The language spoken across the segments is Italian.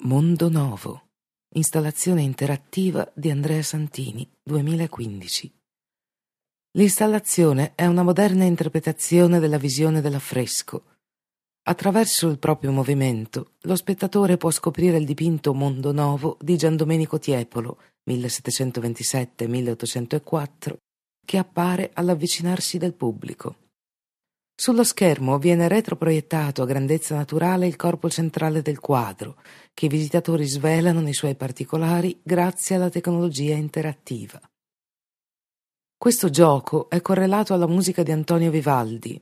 Mondo Novo, installazione interattiva di Andrea Santini, 2015. L'installazione è una moderna interpretazione della visione dell'affresco. Attraverso il proprio movimento, lo spettatore può scoprire il dipinto Mondo Novo di Giandomenico Tiepolo, 1727-1804, che appare all'avvicinarsi del pubblico. Sullo schermo viene retroproiettato a grandezza naturale il corpo centrale del quadro, che i visitatori svelano nei suoi particolari grazie alla tecnologia interattiva. Questo gioco è correlato alla musica di Antonio Vivaldi,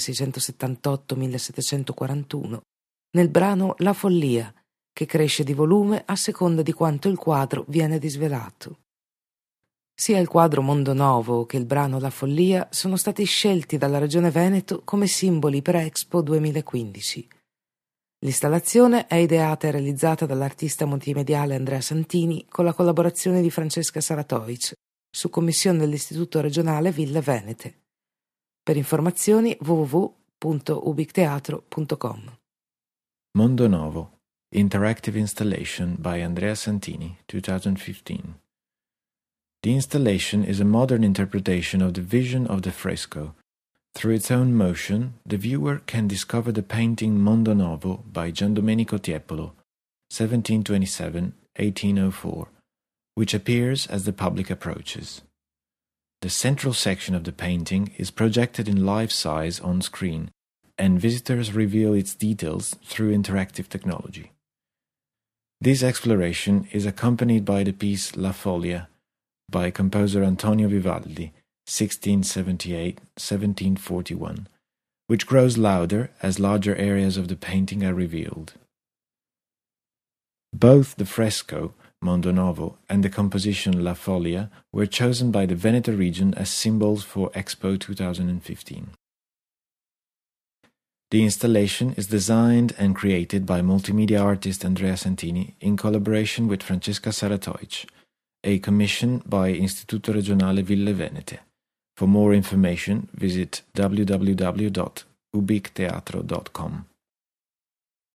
1678-1741, nel brano La follia, che cresce di volume a seconda di quanto il quadro viene disvelato. Sia il quadro Mondo Novo che il brano La follia sono stati scelti dalla Regione Veneto come simboli per Expo 2015. L'installazione è ideata e realizzata dall'artista multimediale Andrea Santini con la collaborazione di Francesca Saratoic, su commissione dell'Istituto regionale Ville Venete. Per informazioni www.ubicteatro.com. Mondo Novo, Interactive Installation by Andrea Santini, 2015. The installation is a modern interpretation of the vision of the fresco. Through its own motion, the viewer can discover the painting Mondo Novo by Giandomenico Tiepolo, 1727-1804, which appears as the public approaches. The central section of the painting is projected in life-size on screen, and visitors reveal its details through interactive technology. This exploration is accompanied by the piece La Foglia by composer Antonio Vivaldi, 1678-1741, which grows louder as larger areas of the painting are revealed. Both the fresco, Mondo Novo, and the composition La Foglia were chosen by the Veneto region as symbols for Expo 2015. The installation is designed and created by multimedia artist Andrea Santini in collaboration with Francesca Saratoic, a commission by Istituto Regionale Ville Venete. For more information, visit www.ubicteatro.com.